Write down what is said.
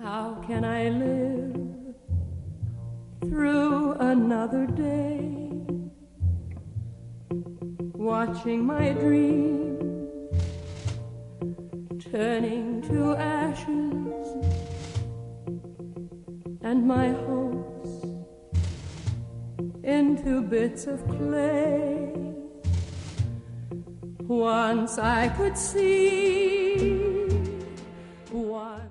How can I live through another day, watching my dreams turning to ashes and my hopes into bits of clay? Once I could see, once